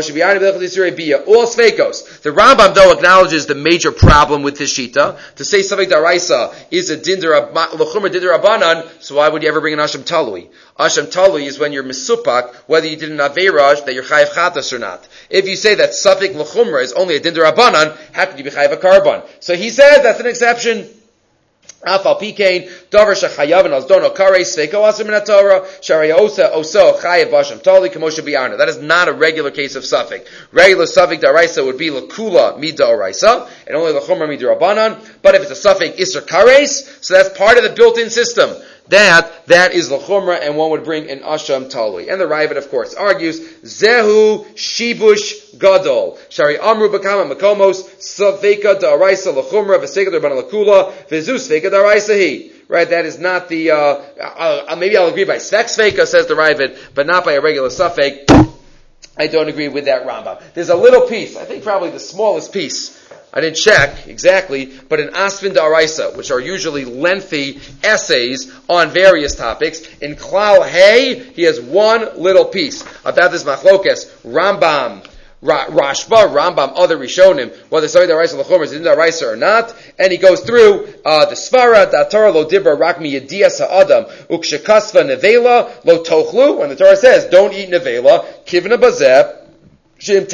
All Sveikos. The Rambam, though, acknowledges the major problem with this shita. To say Savik D'Araisa is a Din L'Chumra Din D'Rabbanan, so why would you ever bring an Asham Talui? Asham Talui is when you're Misupak, whether you did an Aveiraj, that you're Chayiv Chatas or not. If you say that Savik L'Chumra is only a Din D'Rabbanan, how could you be Chayiv a Karban? So he says that's an exception. Afal Pikain, Davar Shachayav and Azdono Kare, Sveiko Asr Min Torah, Sharia Osa, Oso, Chayav Basham Tali, Kamosha Biarna. That is not a regular case of Safik. Regular Safik D'Araisa would be L'Kula Mida Oraisa, and only L'Chumra Mida Rabbanan. But if it's a Safik Isser Kares, so that's part of the built-in system. that that is l'chumra, and one would bring an asham talui. And the Raavad, of course, argues zehu shibush gadol shari amru b'kama makomos saveka da'araisa l'chumra v'seka d'rabbanan l'kula v'zu sveka da'araisa hi. Right, that is not the. Uh, uh, maybe I'll agree by svek sveka, says the Raavad, but not by a regular suffix. I don't agree with that Rambam. There's a little piece, I think probably the smallest piece. I didn't check exactly, but in Asfin Da'araisa, which are usually lengthy essays on various topics, in Klal Hey, he has one little piece about this machlokes, Rambam, Ra- Rashba, Rambam, other Rishonim, whether Sari Da'araisa L'chumra is in Da'araisa or not, and he goes through uh, the Svara, the Torah lo dibra rak mi yediyas ha'adam, ukshekasva nevela lo tochlu, when the Torah says, don't eat nevela, kivna bazeh, the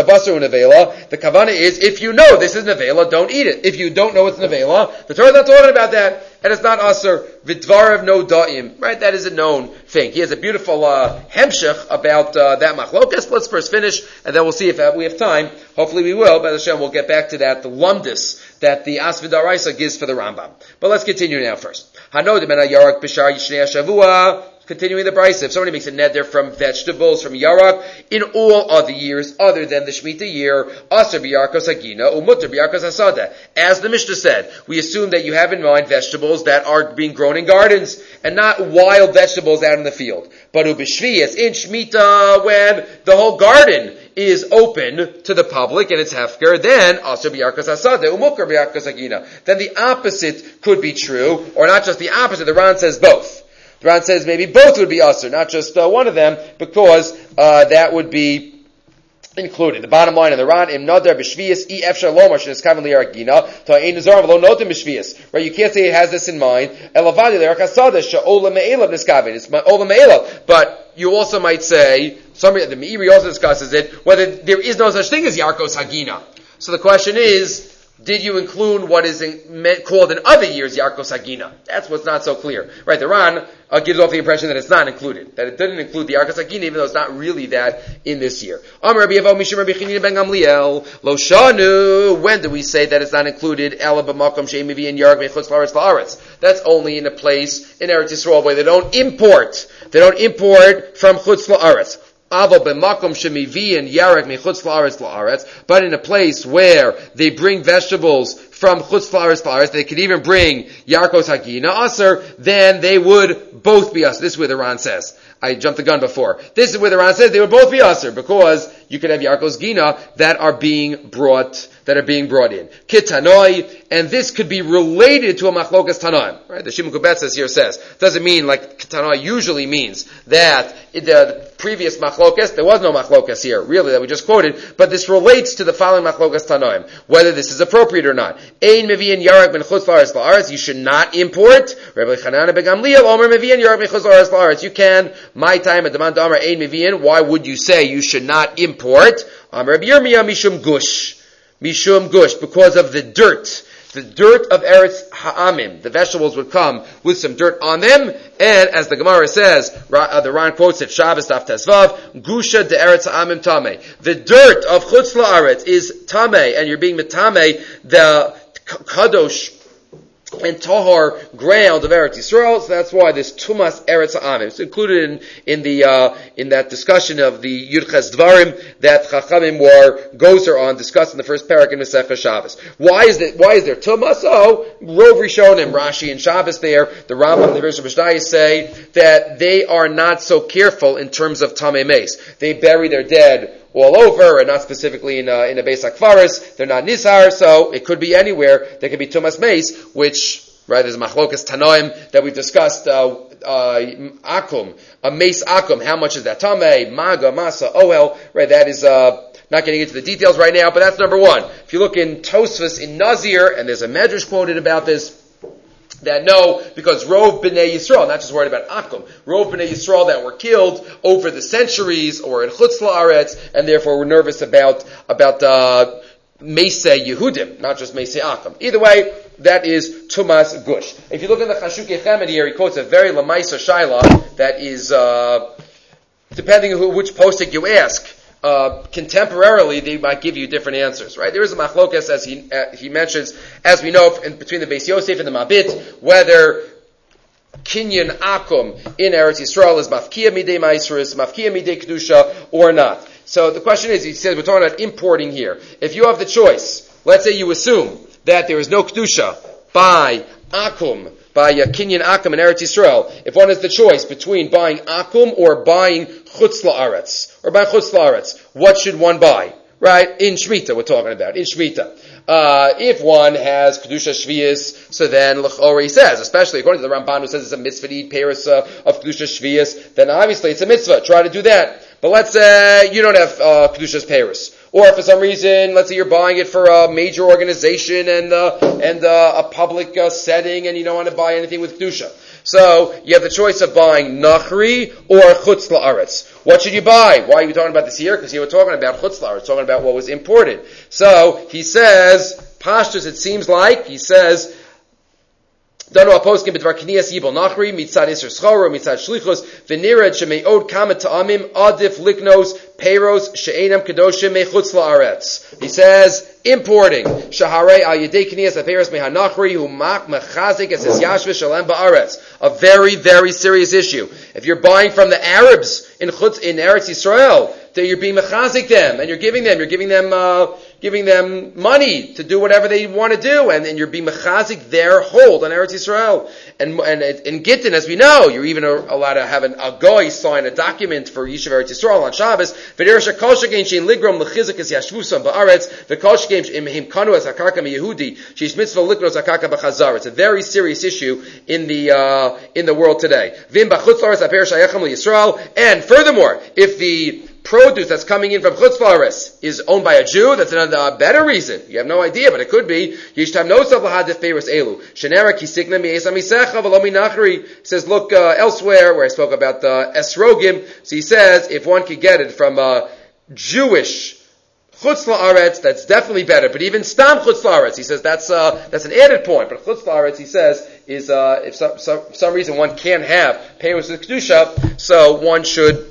kavana is, if you know this is nevela, don't eat it. If you don't know it's nevela, the Torah is not talking about that, and it's not aser vidvarav no da'im. Right? That is a known thing. He has a beautiful uh, hemshech about uh, that machlokas. Let's first finish, and then we'll see if uh, we have time. Hopefully we will. But Hashem, we'll get back to that, the lumdis that the Asfin Da'araisa gives for the Rambam. But let's continue now first. Hanodim en yarak b'shar yishnei shavua. Continuing the brisa, if somebody makes a neder from vegetables, from yarak, in all other years other than the Shemitah year, aser b'yarkos hagina, umutter b'yarkos hasada. As the Mishnah said, we assume that you have in mind vegetables that are being grown in gardens, and not wild vegetables out in the field. But ubishviyas, in Shemitah, when the whole garden is open to the public and it's hefker, then aser b'yarkos hasada, umutter b'yarkos hagina. Then the opposite could be true, or not just the opposite, the Ran says both. The Ran says maybe both would be usher, not just uh, one of them, because uh, that would be included. The bottom line of the Ran, im nadar b'shviyas i efshar lomar sheneskaven liyargina ta'ein nazar v'lo notim b'shviyas. Right, you can't say he has this in mind. Elavadi liyark hasada she'ola me'elav neskaven. It's ola me'elav, but you also might say, somebody the Meiri also discusses it, whether there is no such thing as yarkos hagina. So the question is, did you include what is in, called in other years Yarkos Hagina? That's what's not so clear. Right, the Ran uh, gives off the impression that it's not included, that it didn't include the Yarkos Hagina, even though it's not really that in this year. Amar Rabbi Yevo Mishum Rabbi Chanina ben Gamliel, Lo Shanu, when do we say that it's not included? Ela b'makom she'emivi in Yark mechutz la'aretz la'aretz. That's only in a place in Eretz Yisrael where they don't import, they don't import from chutz la'aretz. But in a place where they bring vegetables from chutz la'aretz la'aretz, they could even bring yarkos hagina aser, then they would both be aser. This is where the Ran says. I jumped the gun before. This is where the Ran says they would both be aser, because you could have yarkos gina that are being brought, that are being brought in. Kitanoi, and this could be related to a machlokas tanoim. Right? The Shimon Kubetzes here says, doesn't mean like kitanoi usually means that the previous machlokas, there was no machlokas here, really, that we just quoted, but this relates to the following machlokas tanoim, whether this is appropriate or not. Ein mevi'in yarak ben chutz la'aretz la'aretz, you should not import. Rabbi Chanana ben Gamliel, Omer mevi'in yarak ben chutz la'aretz la'aretz, you can. My time at the man Amar ein mevi'in, why would you say you should not import? Amar Rabbi Yirmiyah mishum gush. Mishum gush, because of the dirt. The dirt of Eretz Ha'amim. The vegetables would come with some dirt on them, and as the Gemara says, uh, the Ran quotes it, Shabbos Daf Tesvav, Gusha de Eretz Ha'amim Tameh. The dirt of Chutz La'aretz is Tameh, and you're being Metameh, the Kadosh and Tahar ground of Eretz Yisrael, so that's why this Tumas Eretz Ha'amim. It's included in, in the, uh, in that discussion of the Yudches Dvarim that Chachamim were gozer on, discussed in the first parak in Masechah Shabbos. Why is that, why is there Tumas? Oh, Rov Rishonim, Rashi and Shabbos there, the Rambam and the Rosh Hashanah say that they are not so careful in terms of Tamei Meis. They bury their dead all over, and not specifically in a, in a Beis HaKfaris. They're not Nishar, so it could be anywhere. There could be Tumas Meis, which, right, there's Machlokas Tanoim that we discussed, uh, uh, Akum, a Meis Akum. How much is that? Tamei, Maga, Masa, Ohel, right, that is, uh, not getting into the details right now, but that's number one. If you look in Tosfos, in Nazir, and there's a Medrash quoted about this, that no, because Rov B'nai Yisrael, not just worried about Akum, Rov B'nai Yisrael that were killed over the centuries or in Chutz La'aretz, and therefore we're nervous about, about, uh, Meisei Yehudim, not just Meisei Akum. Either way, that is Tumas Gush. If you look at the Chashukei Chemed here, he quotes a very Lamaisa Shaila that is, uh, depending on who, which postic you ask, Uh, contemporarily, they might give you different answers, right? There is a machlokas, as he uh, he mentions, as we know, in, between the Beis Yosef and the Mabit, whether kinyan akum in Eretz Yisrael is mafkia midei maisrus, mafkia midei kedusha, or not. So the question is, he says, we're talking about importing here. If you have the choice, let's say you assume that there is no kedusha by akum, by uh, kinyan akum in Eretz Yisrael. If one has the choice between buying akum or buying chutz la'aretz, or buying chutz la'aretz, what should one buy? Right? In Shemitah, we're talking about. In Shemitah. Uh, if one has Kedusha Shvius, so then L'chorah he says, especially according to the Ramban who says it's a mitzvah to eat peiros uh, of Kedusha Shvius, then obviously it's a mitzvah. Try to do that. But let's say you don't have uh, Kedusha's peiros. Or for some reason, let's say you're buying it for a major organization and uh, and uh, a public uh, setting and you don't want to buy anything with Kedusha. So, you have the choice of buying Nachri or Chutz La'aretz. What should you buy? Why are you talking about this here? Because you were talking about Chutz La'aretz, talking about what was imported. So, he says, Pashtus, it seems like, he says, Danu aposkim b'dvar kniyas yibol nachri mitzad iser schoro mitzad shlichos v'nired shemeod kama ta'amim adif liknos peiros she'enam kedoshim mechutz la'aretz. He says importing shaharei al yedei kniyas apeiros mehanachri hu mak mechazik es es yashve shalem ba'aretz. A very very serious issue. If you're buying from the Arabs in Chutz in Eretz Yisrael, that you're being mechazik them and you're giving them you're giving them uh, giving them money to do whatever they want to do, and then you're being mechazik their hold on Eretz Yisrael. And and in Gittin, as we know, you're even allowed to have an a goy sign a document for Yishuv Eretz Yisrael on Shabbos. V'derech kol shekein shein ligrom lechizik es yashvusam ba'aretz v'kol shekein imhim kanu es hakarka miyehudi sheis mitzvah liknos hakarka b'chazar. It's a very serious issue in the uh, in the world today. V'im b'chutz la'aretz haper shayachem liyisrael. And furthermore, if the produce that's coming in from Chutz La'aretz is owned by a Jew, that's another uh, better reason. You have no idea, but it could be. Yishtam nosav lahadif peiros elu. Shenera kisikna mi'esa misecha v'lo minachri. Says, look, uh, elsewhere, where I spoke about the esrogim, so he says, if one could get it from a Jewish Chutz La'aretz, that's definitely better. But even Stam Chutz La'aretz, he says, that's, uh, that's an added point. But Chutz La'aretz, he says, is, uh, if some, some, for some reason one can't have peiros with Kedusha, so one should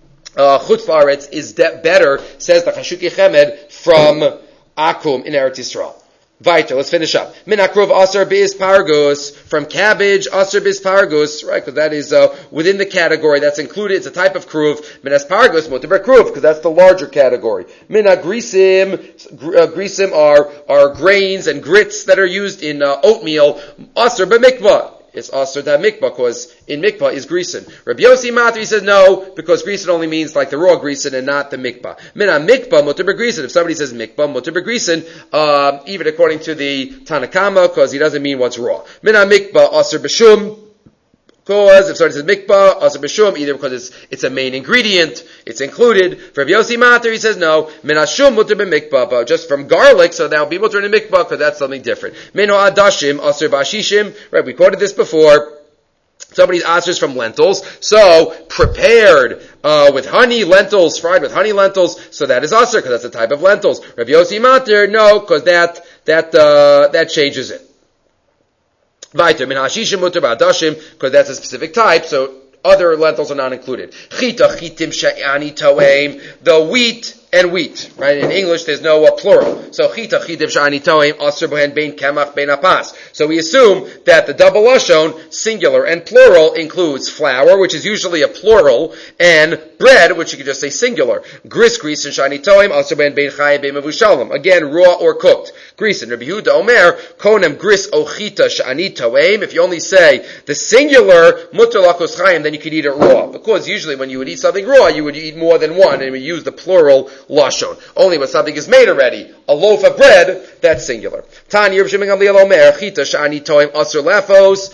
Uh, Chutz La'aretz is de- better, says the Chashuki Chemed, from Akum in Eretz Yisrael. Vayter, let's finish up. Min akrov asar biz pargus, from cabbage asar biz pargus, right? Because that is uh, within the category that's included. It's a type of kruv. Min aspargus mutar kruv, because that's the larger category. Min agrisim, uh, grisim are are grains and grits that are used in uh, oatmeal. Asar b'mikvah. It's asr to have mikvah, because in mikvah is grisin. Rabbi Yossi Matri says no, because grisin only means like the raw grisin and not the mikvah. Mina mikvah mutar b'grisin. If somebody says mikvah mutar b'grisin, uh, even according to the Tanakama, because he doesn't mean what's raw. Mina mikvah asr b'shum. Because if somebody says mikvah, asr b'shum, either because it's it's a main ingredient, it's included. For Rabbi Yossi Mater, he says no. Min hashum mutar b'mikvah, but just from garlic, so that will be mutar in mikvah, because that's something different. Min ha'adashim asr b'ashishim. Right, we quoted this before. Somebody's asrs from lentils, so prepared uh, with honey, lentils, fried with honey, lentils, so that is asr, because that's a type of lentils. Rabbi Yossi Mater, no, because that that uh, that changes it. Vayter min hashishim mutar ba'adashim, because that's a specific type, so other lentils are not included. Chita chitim she'ani toeim, the wheat and wheat, right? In English, there's no uh, plural. So chita chitim she'ani toeim aser bohen bein kemach bein apas. So we assume that the double lashon, singular and plural, includes flour, which is usually a plural, and bread, which you could just say singular. Gris, gris, and she'ani toeim aser bohen bein chayim bein mavushalom. Again, raw or cooked. Gris and Rabbi Yehuda Omer, konem gris o chita she'ani toeim. If you only say the singular mutar lakos chayim, then you could eat it raw. Because usually when you would eat something raw, you would eat more than one, and we use the plural lashon. Only when something is made already, a loaf of bread, that's singular. Tani Rav Shimon Gamliel Omer, chita she'ani toim asur lefos.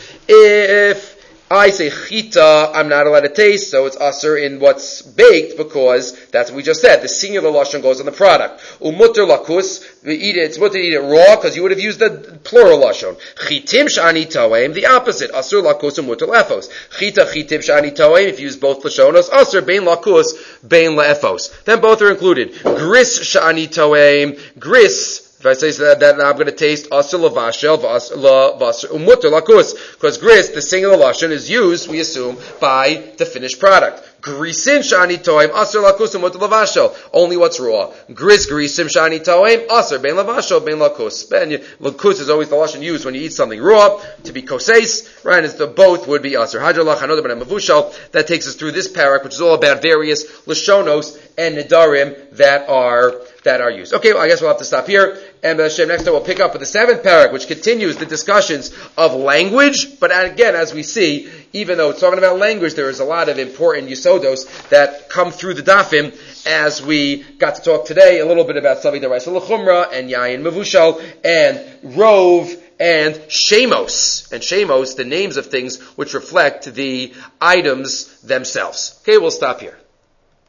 If I say chita, I'm not allowed to taste, so it's asur in what's baked, because that's what we just said. The singular lashon goes on the product. Umutter lakus, we eat it, it's mutter to eat it raw, because you would have used the plural lashon. Chitim she'ani toim, the opposite. Asur lakus umutter lefos. Chita chitim she'ani toim, if you use both lashonos, asur bein lakus, bein lefos. Then both are included. Gris she'ani toim, gris, if I say that, that I'm going to taste asur lavashel, vasur umutter lakus, because gris, the singular lashon, is used, we assume, by the finished product. Grisin shani toim aser lakusim what lavasho. Only what's raw. Gris grisim shani toim aser ben lavasho ben lakus. Ben lakus is always the lashon used when you eat something raw to be koseis, right? It's the both would be aser. Hadralach hanoda ben mavushal. That takes us through this parak, which is all about various lashonos and nedarim that are that are used. Okay, well, I guess we'll have to stop here. And uh, Hashem, next time we'll pick up with the seventh parak, which continues the discussions of language. But again, as we see, even though it's talking about language, there is a lot of important yisodos that come through the dafim, as we got to talk today a little bit about Savi Daraisa L'chumra and Yayin Mavushal and Rove and Shemos. And Shemos, the names of things which reflect the items themselves. Okay, we'll stop here.